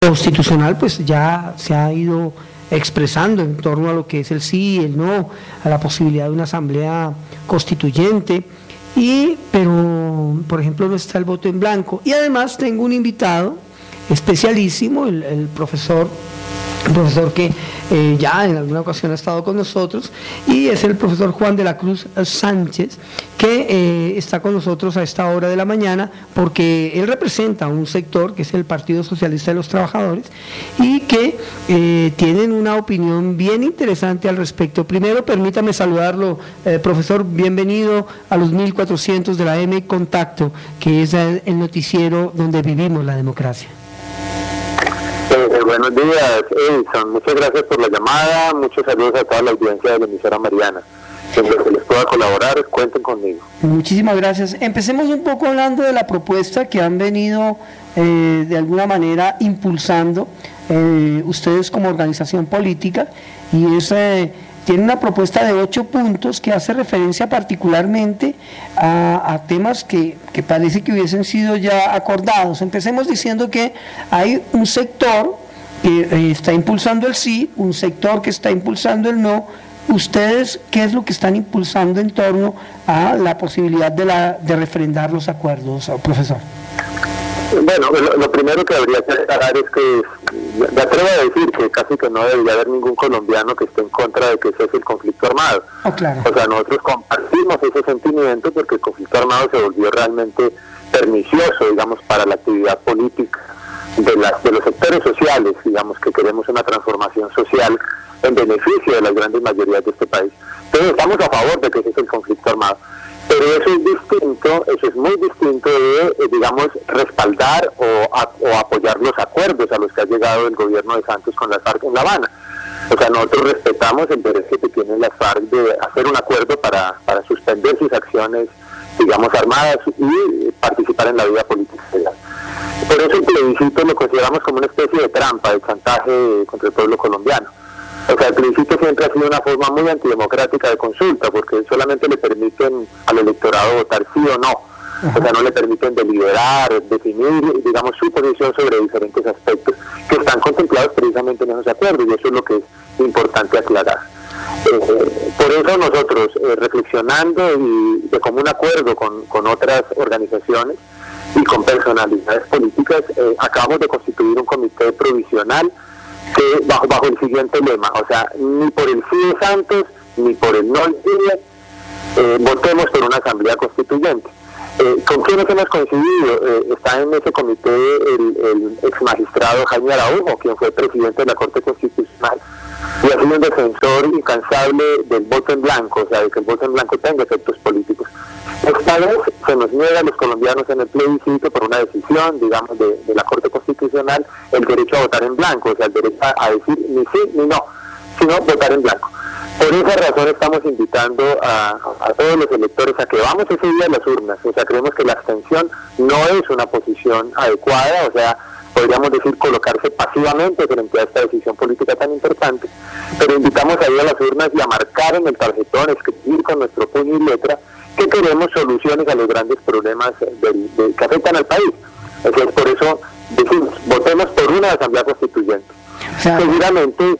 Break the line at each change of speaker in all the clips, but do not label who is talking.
constitucional pues ya se ha ido expresando en torno a lo que es el sí y el no, a la posibilidad de una asamblea constituyente, pero por ejemplo no está el voto en blanco. Y además tengo un invitado especialísimo, el profesor que ya en alguna ocasión ha estado con nosotros, y es el profesor Juan de la Cruz Sánchez, que está con nosotros a esta hora de la mañana, porque él representa un sector que es el Partido Socialista de los Trabajadores, y que tienen una opinión bien interesante al respecto. Primero, permítame saludarlo, profesor, bienvenido a los 1400 de la M Contacto, que es el noticiero donde vivimos la democracia.
Buenos días, Edison. Muchas gracias por la llamada. Muchos saludos a toda la audiencia de la emisora Mariana. En lo que les pueda colaborar, cuenten conmigo.
Muchísimas gracias. Empecemos un poco hablando de la propuesta que han venido de alguna manera impulsando ustedes como organización política, y tiene una propuesta de 8 puntos que hace referencia particularmente a temas que parece que hubiesen sido ya acordados. Empecemos diciendo que hay un sector que está impulsando el sí, un sector que está impulsando el no. ¿Ustedes qué es lo que están impulsando en torno a la posibilidad de refrendar los acuerdos, profesor?
Bueno, lo primero que habría que aclarar es que me atrevo a decir que casi que no debería haber ningún colombiano que esté en contra de que cese el conflicto armado.
Claro.
O sea, nosotros compartimos ese sentimiento porque el conflicto armado se volvió realmente pernicioso, digamos, para la actividad política de los sectores sociales, digamos, que queremos una transformación social en beneficio de las grandes mayorías de este país. Entonces estamos a favor de que cese el conflicto armado. Pero eso es muy distinto de, digamos, respaldar o apoyar los acuerdos a los que ha llegado el gobierno de Santos con las FARC en La Habana. O sea, nosotros respetamos el derecho que tienen las FARC de hacer un acuerdo para suspender sus acciones, digamos, armadas y participar en la vida política. Por eso el plebiscito lo consideramos como una especie de trampa, de chantaje contra el pueblo colombiano. O sea, el plebiscito siempre ha sido una forma muy antidemocrática de consulta, porque solamente le permiten al electorado votar sí o no. O sea, no le permiten deliberar, definir, digamos, su posición sobre diferentes aspectos que están contemplados precisamente en esos acuerdos, y eso es lo que es importante aclarar. Por eso nosotros, reflexionando y de común acuerdo con otras organizaciones y con personalidades políticas, acabamos de constituir un comité provisional que bajo el siguiente lema, o sea, ni por el sí de Santos, ni por el no de Chile, votemos por una asamblea constituyente. ¿Con quiénes hemos coincidido? Está en ese comité el ex magistrado Jaime Araujo, quien fue presidente de la Corte Constitucional, y ha sido un defensor incansable del voto en blanco, o sea, de que el voto en blanco tenga efectos políticos. Esta vez se nos niega a los colombianos en el plebiscito por una decisión, digamos, de la Corte Constitucional, el derecho a votar en blanco, o sea, el derecho a decir ni sí ni no, sino votar en blanco. Por esa razón estamos invitando a todos los electores a que vamos ese día a las urnas. O sea, creemos que la abstención no es una posición adecuada, o sea, podríamos decir colocarse pasivamente frente a esta decisión política tan importante, pero invitamos a ir a las urnas y a marcar en el tarjetón, escribir con nuestro puño y letra que queremos soluciones a los grandes problemas que afectan al país. Entonces, por eso decimos, votemos por una asamblea constituyente.
O sea,
seguramente...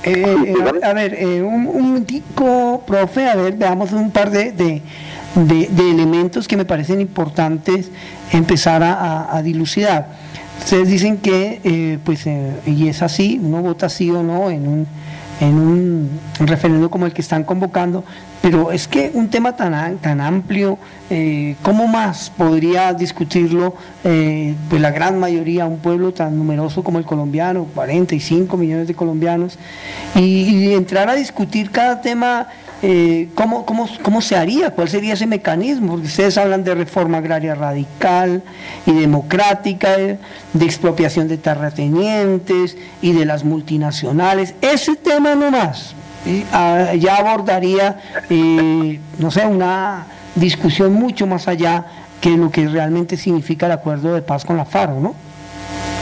un tico, profe, veamos un par de elementos que me parecen importantes empezar a dilucidar. Ustedes dicen que, y es así, uno vota sí o no en un referéndum como el que están convocando, pero es que un tema tan amplio, ¿cómo más podría discutirlo pues la gran mayoría, un pueblo tan numeroso como el colombiano, 45 millones de colombianos, y entrar a discutir cada tema? ¿Cómo se haría? ¿Cuál sería ese mecanismo? Porque ustedes hablan de reforma agraria radical y democrática, de expropiación de terratenientes y de las multinacionales. Ese tema nomás ya abordaría, una discusión mucho más allá que lo que realmente significa el acuerdo de paz con la FARC, ¿no?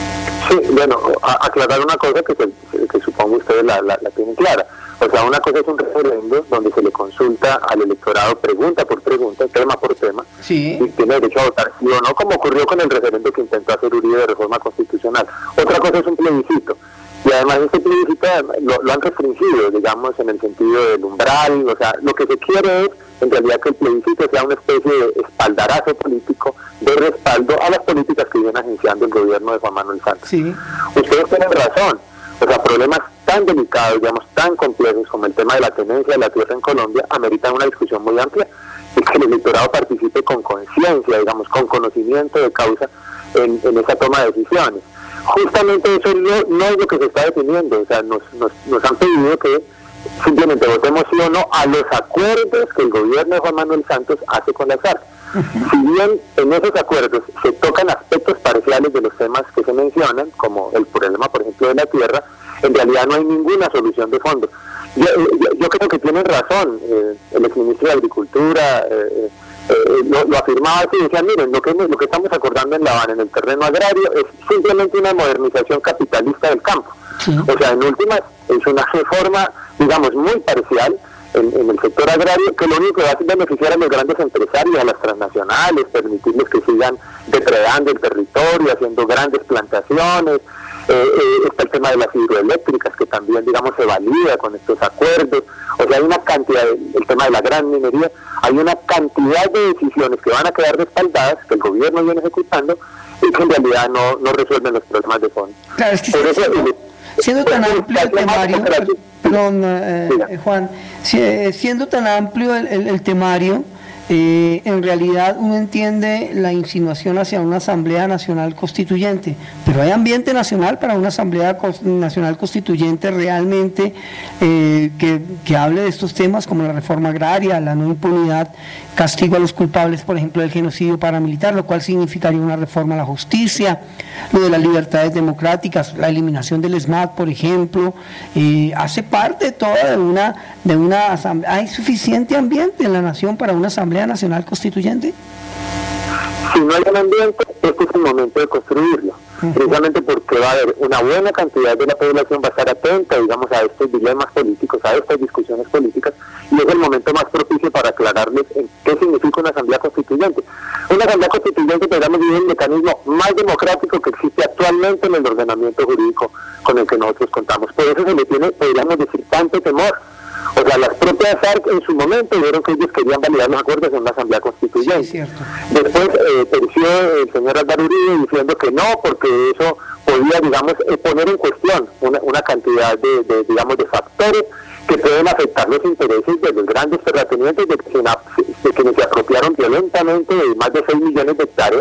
Sí, bueno, aclarar una cosa que supongo ustedes la tienen clara. O sea, una cosa es un referendo donde se le consulta al electorado pregunta por pregunta, tema por tema,
sí,
y tiene derecho a votar sí o no, como ocurrió con el referendo que intentó hacer Uribe de reforma constitucional. Otra cosa es un plebiscito. Y además este plebiscito lo han restringido, digamos, en el sentido del umbral. O sea, lo que se quiere es, en realidad, que el plebiscito sea una especie de espaldarazo político de respaldo a las políticas que viene agenciando el gobierno de Juan Manuel Santos.
sí.
Ustedes tienen razón. O sea, problemas tan delicados, digamos, tan complejos como el tema de la tenencia de la tierra en Colombia ameritan una discusión muy amplia y que el electorado participe con conciencia, digamos, con conocimiento de causa en esa toma de decisiones. Justamente eso no es lo que se está definiendo. O sea, nos han pedido que simplemente votemos sí o no a los acuerdos que el gobierno de Juan Manuel Santos hace con las FARC. Si bien en esos acuerdos se tocan aspectos parciales de los temas que se mencionan, como el problema, por ejemplo, de la tierra, en realidad no hay ninguna solución de fondo. Yo creo que tienen razón. El exministro de Agricultura lo afirmaba así, decía, miren, lo que estamos acordando en La Habana, en el terreno agrario, es simplemente una modernización capitalista del campo. Sí. O sea, en últimas, es una reforma, digamos, muy parcial en el sector agrario, que lo único que va a beneficiar a los grandes empresarios, a las transnacionales, permitirles que sigan depredando el territorio, haciendo grandes plantaciones. Está el tema de las hidroeléctricas, que también, digamos, se valida con estos acuerdos. O sea, hay una cantidad, el tema de la gran minería, hay una cantidad de decisiones que van a quedar respaldadas, que el gobierno viene ejecutando, y que en realidad no resuelven los problemas de fondo.
Claro, es que siendo tan amplio el temario, perdón, Juan, siendo tan amplio el temario, en realidad uno entiende la insinuación hacia una Asamblea Nacional Constituyente, pero hay ambiente nacional para una Asamblea Nacional Constituyente realmente que hable de estos temas como la reforma agraria, la no impunidad, castigo a los culpables, por ejemplo, del genocidio paramilitar, lo cual significaría una reforma a la justicia, lo de las libertades democráticas, la eliminación del ESMAD, por ejemplo, hace parte toda de una asamblea. ¿Hay suficiente ambiente en la nación para una Asamblea Nacional Constituyente?
Si no hay un ambiente, este es el momento de construirlo. Precisamente porque va a haber una buena cantidad de la población va a estar atenta, digamos, a estos dilemas políticos, a estas discusiones políticas, y es el momento más propicio para aclararles en qué significa una Asamblea Constituyente. Una Asamblea Constituyente, podríamos decir, es el mecanismo más democrático que existe actualmente en el ordenamiento jurídico con el que nosotros contamos. Por eso se le tiene, podríamos decir, tanto temor. O sea, las propias FARC en su momento dijeron que ellos querían validar los acuerdos en una Asamblea Constituyente. Sí, después terció el señor Álvaro Uribe diciendo que no, porque eso podía, digamos, poner en cuestión una cantidad de factores que pueden afectar los intereses de los grandes terratenientes, de quienes se apropiaron violentamente de más de 6 millones de hectáreas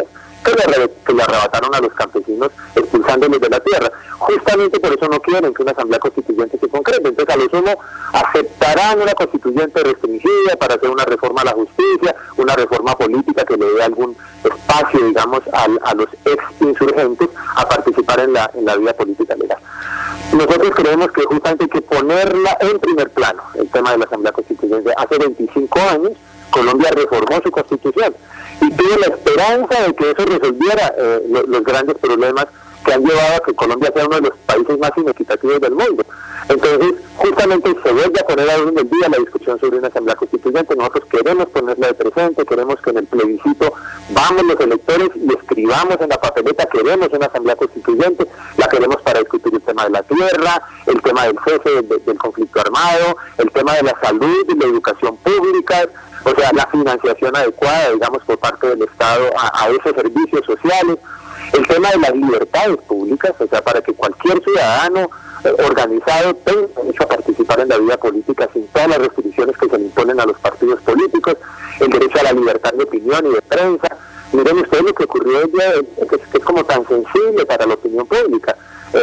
que le arrebataron a los campesinos expulsándolos de la tierra. Justamente por eso no quieren que una Asamblea Constituyente se concrete. Entonces, a lo sumo, aceptarán una constituyente restringida para hacer una reforma a la justicia, una reforma política que le dé algún espacio, digamos, a los ex insurgentes a participar en la vida política legal. Nosotros creemos que justamente hay que ponerla en primer plano, el tema de la Asamblea Constituyente. Hace 25 años Colombia reformó su constitución y tuvo la esperanza de que eso resolviera los grandes problemas que han llevado a que Colombia sea uno de los países más inequitativos del mundo. Entonces, justamente se vuelve a poner a orden del día la discusión sobre una Asamblea Constituyente. Nosotros queremos ponerla de presente, queremos que en el plebiscito vamos los electores y escribamos en la papeleta, queremos una Asamblea Constituyente, la queremos para discutir el tema de la tierra, el tema del cese del conflicto armado, el tema de la salud y la educación pública, o sea, la financiación adecuada, digamos, por parte del Estado a esos servicios sociales, el tema de las libertades públicas, o sea, para que cualquier ciudadano organizado tenga derecho a participar en la vida política sin todas las restricciones que se le imponen a los partidos políticos, el derecho a la libertad de opinión y de prensa. Miren ustedes lo que ocurrió el día de hoy, que es como tan sensible para la opinión pública.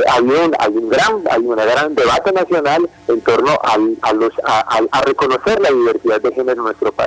Hay un gran debate nacional en torno a reconocer la diversidad de género en nuestro país.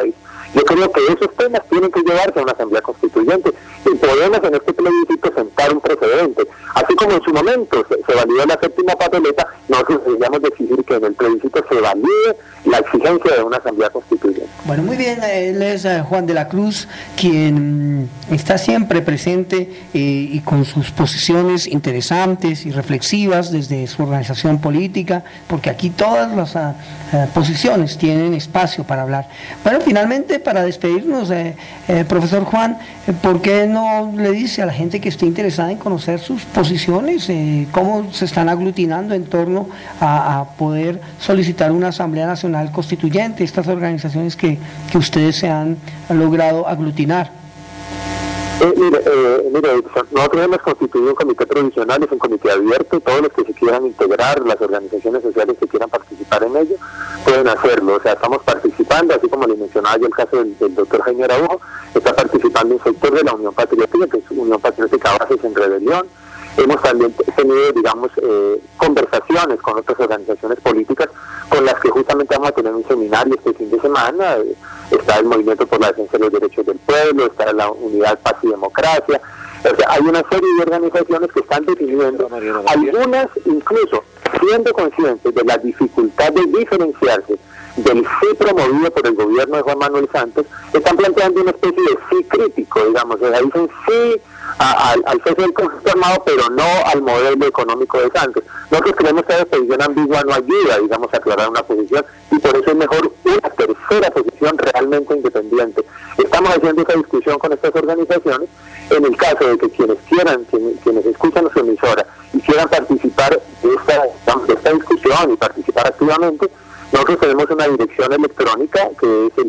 Yo creo que esos temas tienen que llevarse a una asamblea constituyente y podemos en este plebiscito sentar un precedente. Así como en su momento se validó la séptima papeleta, nosotros deberíamos de exigir que en el plebiscito se valide la exigencia de una asamblea constituyente.
Bueno, muy bien, él es Juan de la Cruz, quien está siempre presente y con sus posiciones interesantes y reflexivas desde su organización política, porque aquí todas las posiciones tienen espacio para hablar. Bueno, finalmente, para despedirnos, profesor Juan, ¿por qué no le dice a la gente que esté interesada en conocer sus posiciones, cómo se están aglutinando en torno a poder solicitar una Asamblea Nacional Constituyente, estas organizaciones que ustedes se han logrado aglutinar?
Mire, nosotros hemos constituido un comité provisional, es un comité abierto, todos los que se quieran integrar, las organizaciones sociales que quieran participar en ello, pueden hacerlo. O sea, estamos participando, así como le mencionaba yo el caso del doctor Jaime Araujo, está participando un sector de la Unión Patriótica, que es Unión Patriótica Bases en Rebelión. Hemos también tenido, digamos, conversaciones con otras organizaciones políticas con las que justamente vamos a tener un seminario este fin de semana. Está el Movimiento por la Defensa de los Derechos del Pueblo, está la Unidad Paz y Democracia. O sea, hay una serie de organizaciones que están definiendo, algunas incluso siendo conscientes de la dificultad de diferenciarse del sí promovido por el gobierno de Juan Manuel Santos, están planteando una especie de sí crítico, digamos. O sea, dicen sí al cese del conflicto armado, pero no al modelo económico de Santos. Nosotros creemos que esa posición ambigua no ayuda, digamos, a aclarar una posición, y por eso es mejor una tercera posición realmente independiente. Estamos haciendo esa discusión con estas organizaciones. En el caso de que quienes quieran, quienes escuchan nuestra emisora y quieran participar de esta discusión y participar activamente, nosotros tenemos una dirección electrónica que es el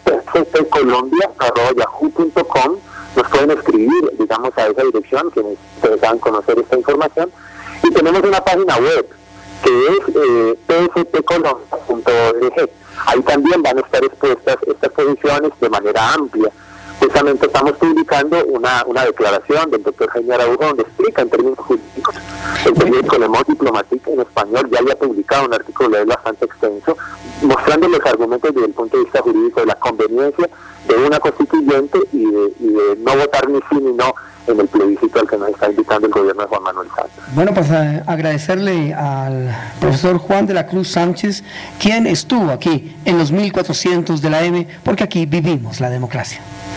pcpcolombia@yahoo.com. Nos pueden escribir, digamos, a esa dirección, quienes desean conocer esta información. Y tenemos una página web que es pcpcolombia.org. Ahí también van a estar expuestas estas posiciones de manera amplia. Justamente estamos publicando una declaración del doctor Jaime Araujo donde explica en términos jurídicos. El periódico Le Monde Diplomatique en español ya había publicado un artículo de él bastante extenso, mostrando los argumentos desde el punto de vista jurídico de la conveniencia de una constituyente y de no votar ni sí ni no en el plebiscito al que nos está invitando el gobierno de Juan Manuel Santos.
Bueno, pues agradecerle al profesor Juan de la Cruz Sánchez, quien estuvo aquí en los 1400 de la M, porque aquí vivimos la democracia.